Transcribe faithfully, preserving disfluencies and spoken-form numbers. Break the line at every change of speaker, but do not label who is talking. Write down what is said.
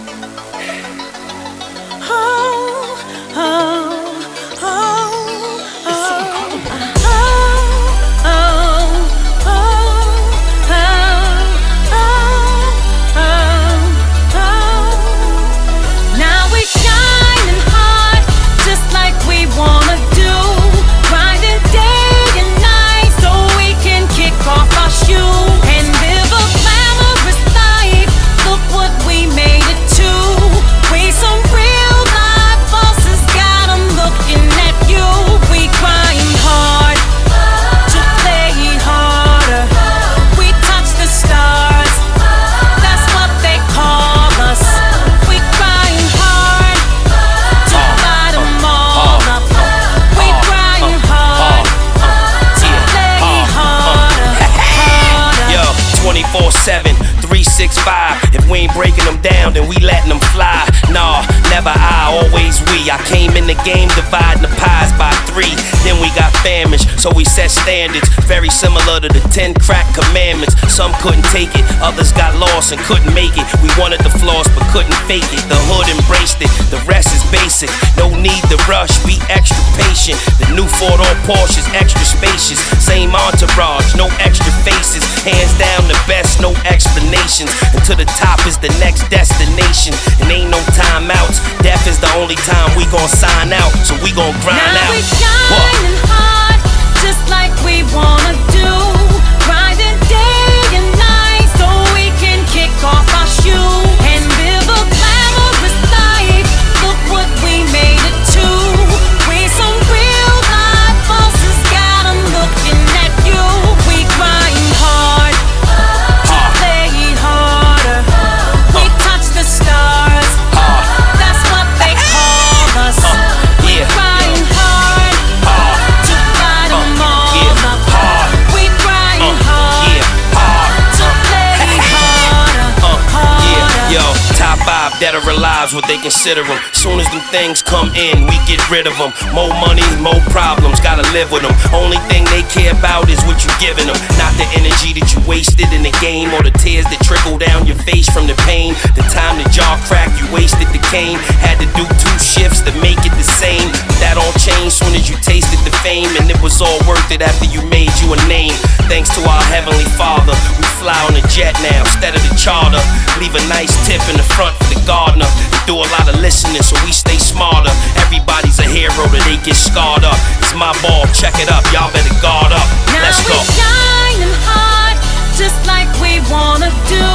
twenty-four seven, three sixty-five. If we ain't breaking them down, then we letting them fly. Nah, never I, always we. I came in the game dividing the pies by three. Then we got famished, so we set standards very similar to the ten crack commandments. Some couldn't take it, others got lost and couldn't make it. We wanted the flaws but couldn't fake it. The hood embraced it, the rest is basic. No need to rush, be extra patient. The new four-door Porsche is extra spacious. Same entourage, no extra faces. Hands down the best, no explanations. And to the top is the next destination. And ain't no timeouts, death is the only time we gon' sign out. So we gon' grind
now
out.
We shining hard, just like we wanna do. Grinding day and night so we can kick off our shoes and live a glamorous life. Look what we made it to. We some real life bosses, got 'em looking at you. We grind hard to play harder. We touch the stars, that's what they call us. We grind hard to light 'em all up. We grind hard to play harder, harder.
Yo, top five dead or alive's what they consider them. Soon as them things come in, we get rid of them. More money, more problems, gotta live with them. Only thing they care about is what you giving them. Not the energy that you wasted in the game, or the tears that trickle down your face from the pain. The time the jaw cracked, you wasted the cane. Had to do two shifts to make it the same. But that all changed soon as you tasted the fame, and it was all worth it after you made you a name. Thanks to our Heavenly Father, we fly on a jet now instead of the charter. Leave a nice tip in the front for the gardener. We do a lot of listening so we stay smarter. Everybody's a hero that they get scarred up. It's my ball, check it up, y'all better guard up.
Now
Let's go.
we shining hard, just like we wanna do.